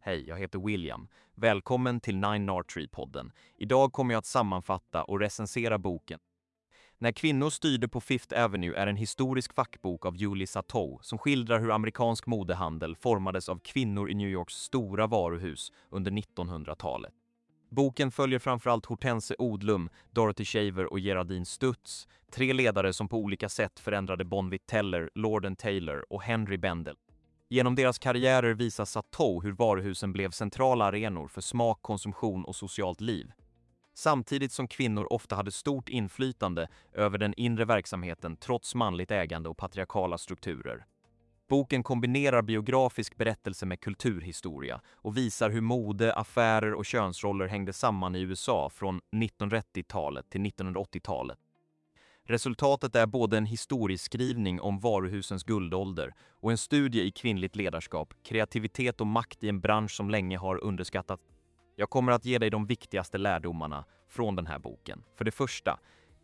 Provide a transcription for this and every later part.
Hej, jag heter William. Välkommen till Nine North Tree-podden. Idag kommer jag att sammanfatta och recensera boken. När kvinnor styrde på Fifth Avenue är en historisk fackbok av Julie Satow som skildrar hur amerikansk modehandel formades av kvinnor i New Yorks stora varuhus under 1900-talet. Boken följer framförallt Hortense Odlum, Dorothy Shaver och Geraldine Stutz, tre ledare som på olika sätt förändrade Bonwit Teller, Lord & Taylor och Henry Bendel. Genom deras karriärer visar Satow hur varuhusen blev centrala arenor för smak, konsumtion och socialt liv. Samtidigt som kvinnor ofta hade stort inflytande över den inre verksamheten trots manligt ägande och patriarkala strukturer. Boken kombinerar biografisk berättelse med kulturhistoria och visar hur mode, affärer och könsroller hängde samman i USA från 1930-talet till 1980-talet. Resultatet är både en historieskrivning om varuhusens guldålder och en studie i kvinnligt ledarskap, kreativitet och makt i en bransch som länge har underskattats. Jag kommer att ge dig de viktigaste lärdomarna från den här boken. För det första,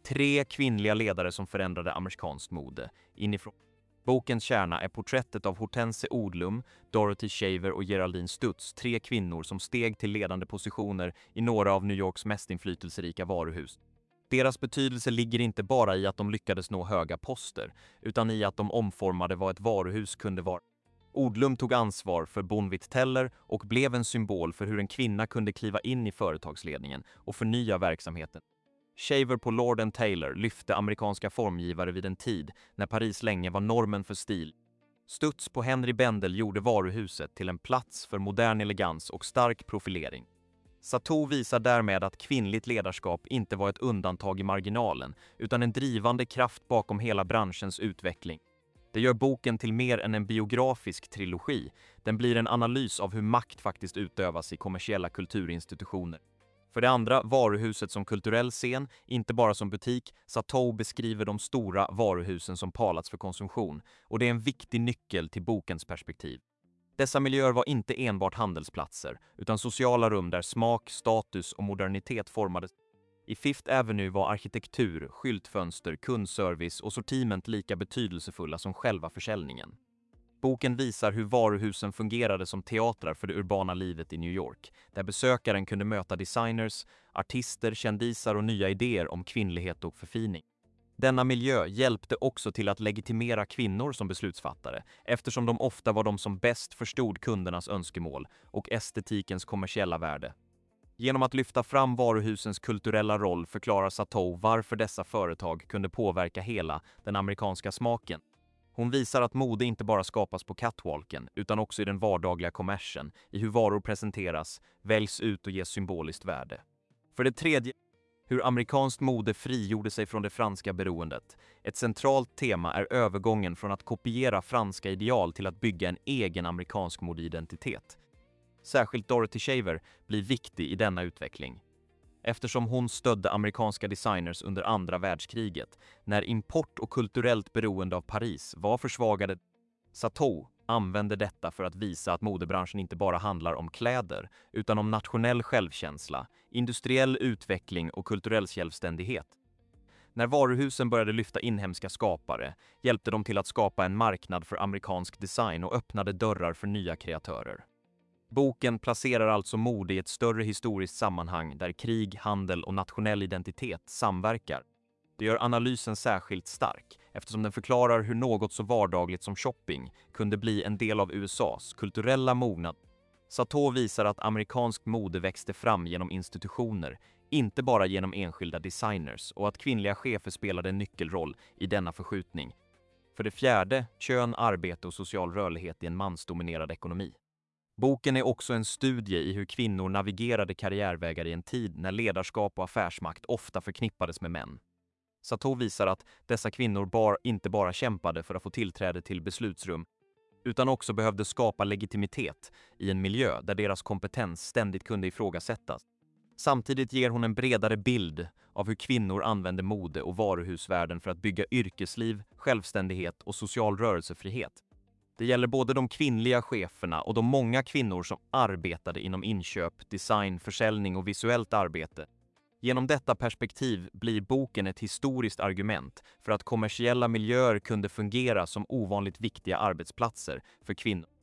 3 kvinnliga ledare som förändrade amerikanskt mode inifrån. Bokens kärna är porträttet av Hortense Odlum, Dorothy Shaver och Geraldine Stutz, 3 kvinnor som steg till ledande positioner i några av New Yorks mest inflytelserika varuhus. Deras betydelse ligger inte bara i att de lyckades nå höga poster, utan i att de omformade vad ett varuhus kunde vara. Odlum tog ansvar för Bonwit Teller och blev en symbol för hur en kvinna kunde kliva in i företagsledningen och förnya verksamheten. Shaver på Lord & Taylor lyfte amerikanska formgivare vid en tid när Paris länge var normen för stil. Stutz på Henry Bendel gjorde varuhuset till en plats för modern elegans och stark profilering. Satow visar därmed att kvinnligt ledarskap inte var ett undantag i marginalen, utan en drivande kraft bakom hela branschens utveckling. Det gör boken till mer än en biografisk trilogi. Den blir en analys av hur makt faktiskt utövas i kommersiella kulturinstitutioner. För det andra, varuhuset som kulturell scen, inte bara som butik. Satow beskriver de stora varuhusen som palats för konsumtion, och det är en viktig nyckel till bokens perspektiv. Dessa miljöer var inte enbart handelsplatser, utan sociala rum där smak, status och modernitet formades. I Fifth Avenue var arkitektur, skyltfönster, kundservice och sortiment lika betydelsefulla som själva försäljningen. Boken visar hur varuhusen fungerade som teatrar för det urbana livet i New York, där besökaren kunde möta designers, artister, kändisar och nya idéer om kvinnlighet och förfining. Denna miljö hjälpte också till att legitimera kvinnor som beslutsfattare, eftersom de ofta var de som bäst förstod kundernas önskemål och estetikens kommersiella värde. Genom att lyfta fram varuhusens kulturella roll förklarar Satow varför dessa företag kunde påverka hela den amerikanska smaken. Hon visar att mode inte bara skapas på catwalken, utan också i den vardagliga kommersen, i hur varor presenteras, väljs ut och ges symboliskt värde. För det tredje, hur amerikanskt mode frigjorde sig från det franska beroendet. Ett centralt tema är övergången från att kopiera franska ideal till att bygga en egen amerikansk modeidentitet. Särskilt Dorothy Shaver blir viktig i denna utveckling, eftersom hon stödde amerikanska designers under andra världskriget, när import och kulturellt beroende av Paris var försvagade. Satow använde detta för att visa att modebranschen inte bara handlar om kläder, utan om nationell självkänsla, industriell utveckling och kulturell självständighet. När varuhusen började lyfta inhemska skapare, hjälpte de till att skapa en marknad för amerikansk design och öppnade dörrar för nya kreatörer. Boken placerar alltså mode i ett större historiskt sammanhang där krig, handel och nationell identitet samverkar. Det gör analysen särskilt stark, eftersom den förklarar hur något så vardagligt som shopping kunde bli en del av USAs kulturella mognad. Satow visar att amerikansk mode växte fram genom institutioner, inte bara genom enskilda designers, och att kvinnliga chefer spelade en nyckelroll i denna förskjutning. För det fjärde, kön, arbete och social rörlighet i en mansdominerad ekonomi. Boken är också en studie i hur kvinnor navigerade karriärvägar i en tid när ledarskap och affärsmakt ofta förknippades med män. Satow visar att dessa kvinnor inte bara kämpade för att få tillträde till beslutsrum, utan också behövde skapa legitimitet i en miljö där deras kompetens ständigt kunde ifrågasättas. Samtidigt ger hon en bredare bild av hur kvinnor använde mode och varuhusvärlden för att bygga yrkesliv, självständighet och social rörelsefrihet. Det gäller både de kvinnliga cheferna och de många kvinnor som arbetade inom inköp, design, försäljning och visuellt arbete. Genom detta perspektiv blir boken ett historiskt argument för att kommersiella miljöer kunde fungera som ovanligt viktiga arbetsplatser för kvinnor.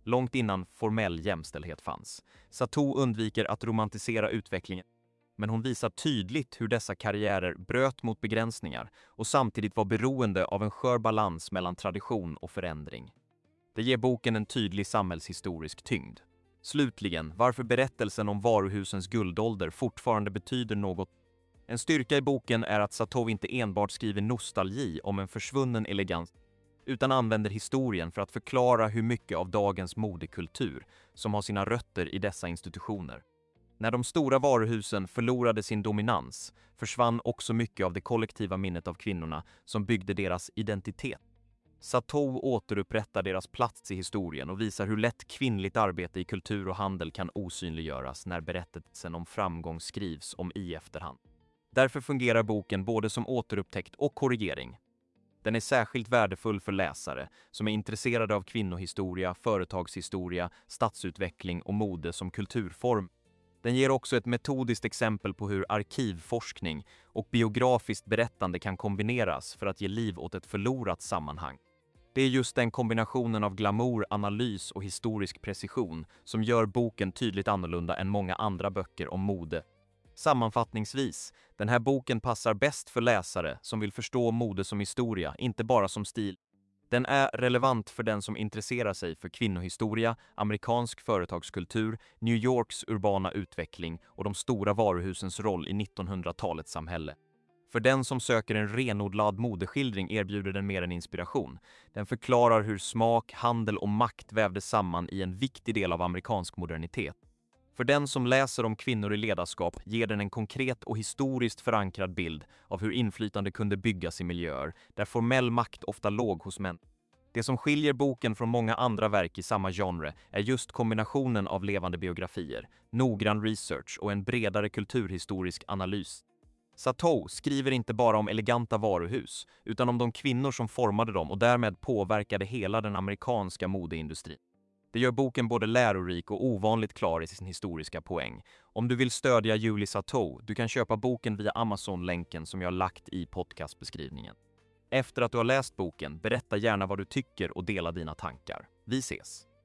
långt innan formell jämställdhet fanns. Satou undviker att romantisera utvecklingen, men hon visar tydligt hur dessa karriärer bröt mot begränsningar och samtidigt var beroende av en skör balans mellan tradition och förändring. Det ger boken en tydlig samhällshistorisk tyngd. Slutligen, varför berättelsen om varuhusens guldålder fortfarande betyder något. En styrka i boken är att Satou inte enbart skriver nostalgi om en försvunnen elegans, utan använder historien för att förklara hur mycket av dagens modekultur som har sina rötter i dessa institutioner. När de stora varuhusen förlorade sin dominans försvann också mycket av det kollektiva minnet av kvinnorna som byggde deras identitet. Satou återupprättar deras plats i historien och visar hur lätt kvinnligt arbete i kultur och handel kan osynliggöras när berättelsen om framgång skrivs om i efterhand. Därför fungerar boken både som återupptäckt och korrigering. Den är särskilt värdefull för läsare som är intresserade av kvinnohistoria, företagshistoria, stadsutveckling och mode som kulturform. Den ger också ett metodiskt exempel på hur arkivforskning och biografiskt berättande kan kombineras för att ge liv åt ett förlorat sammanhang. Det är just den kombinationen av glamour, analys och historisk precision som gör boken tydligt annorlunda än många andra böcker om mode. Sammanfattningsvis, den här boken passar bäst för läsare som vill förstå mode som historia, inte bara som stil. Den är relevant för den som intresserar sig för kvinnohistoria, amerikansk företagskultur, New Yorks urbana utveckling och de stora varuhusens roll i 1900-talets samhälle. För den som söker en renodlad modeskildring erbjuder den mer en inspiration. Den förklarar hur smak, handel och makt vävdes samman i en viktig del av amerikansk modernitet. För den som läser om kvinnor i ledarskap ger den en konkret och historiskt förankrad bild av hur inflytande kunde byggas i miljöer där formell makt ofta låg hos män. Det som skiljer boken från många andra verk i samma genre är just kombinationen av levande biografier, noggrann research och en bredare kulturhistorisk analys. Satou skriver inte bara om eleganta varuhus, utan om de kvinnor som formade dem och därmed påverkade hela den amerikanska modeindustrin. Det gör boken både lärorik och ovanligt klar i sin historiska poäng. Om du vill stödja Julie Satou, du kan köpa boken via Amazon-länken som jag lagt i podcastbeskrivningen. Efter att du har läst boken, berätta gärna vad du tycker och dela dina tankar. Vi ses!